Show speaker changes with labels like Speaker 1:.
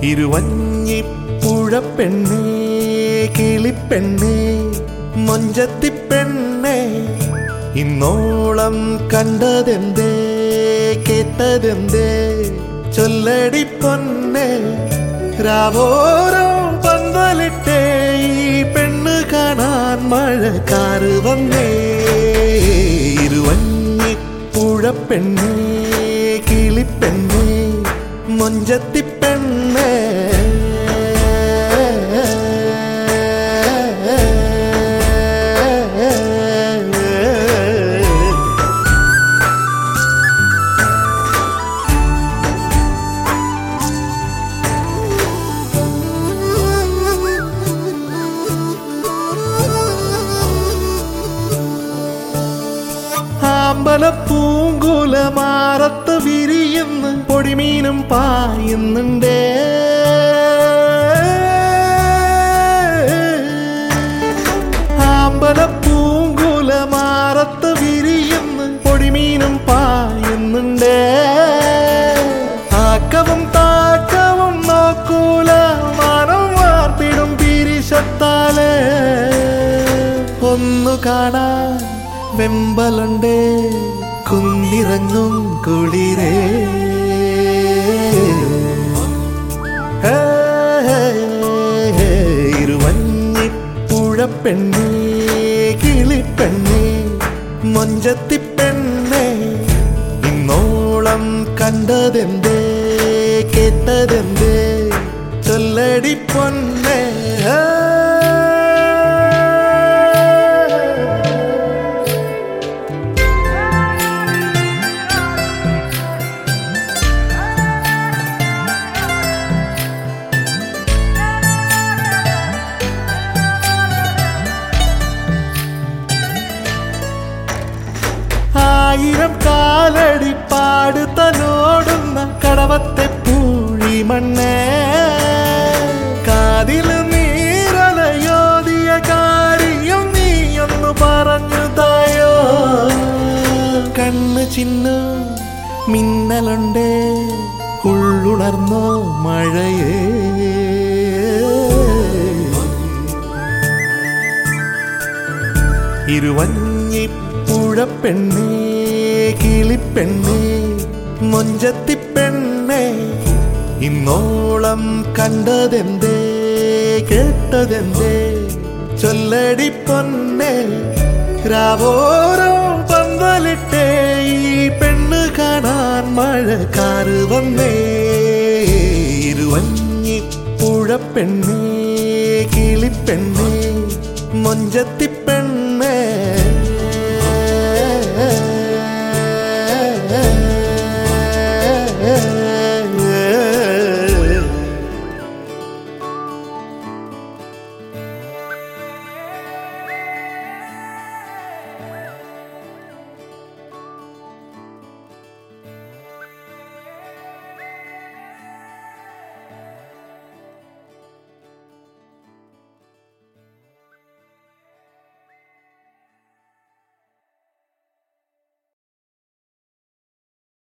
Speaker 1: ഇരുവഞ്ഞിപ്പുഴപ്പെണ്ണേ കിളിപ്പെണ്ണേ മൊഞ്ചത്തിപ്പെണ്ണേ ഇന്നോളം കണ്ടതെന്തേ കേട്ടതെന്തേ ചൊല്ലടി പൊന്നേ രാവോരം പന്തലിട്ടേ ഈ പെണ്ണ് കാണാൻ മഴക്കാറ് വന്നേ ഇരുവഞ്ഞിപ്പുഴപ്പെണ്ണേ കിളിപ്പെണ്ണേ മൊഞ്ചത്തിപ്പെണ്ണേ അമ്പലപ്പൂങ്കുലമാറത്ത് വിരിയുന്നു പൊടിമീനും പായുന്നുണ്ടേ അമ്പലപ്പൂങ്കുലമാറത്ത് വിരിയുന്നു പൊടിമീനും പായുന്നുണ്ടേ ആക്കവും താക്കവും നോക്കൂല മനം വാർത്തിടും പിരിശത്താലേ ഒന്നു കാണാൻ വെമ്പലുണ്ടേ കുന്നിറങ്ങും കുളിരേ ഇരുവഞ്ഞിപ്പുഴപ്പെണ്ണേ കിളിപ്പെണ്ണേ മൊഞ്ചത്തിപ്പെണ്ണേ ഇന്നോളം കണ്ടതെന്തേ കേട്ടതെന്തേ ചൊല്ലടി പൊന്നേ ആയിരം കാലടി പാടുതലോടുന്ന കടവത്തെ പൂഴിമണ്ണേ കാതില് നീരലയോദിയ കാര്യം നീയൊന്നു പറഞ്ഞു തായോ കണ്ണ് ചിന്നു മിന്നലുണ്ടേ ഉള്ളുണർന്നോ മഴയേ ഇരുവഞ്ഞിപ്പുഴപ്പെണ്ണേ കിളിപ്പെണ്ണേ മൊഞ്ചത്തിപ്പെണ്ണേ ഇന്നോളം കണ്ടതെന്തേ കേട്ടതെന്തേ ചൊല്ലടി പൊന്നേ രാവോരോ പന്തലിട്ടേ ഈ പെണ്ണ് കാണാൻ മഴക്കാറ് വന്നേ ഇരുവഞ്ഞിപ്പുഴപ്പെണ്ണേ കിളിപ്പെണ്ണേ മൊഞ്ചത്തിപ്പെണ്ണേ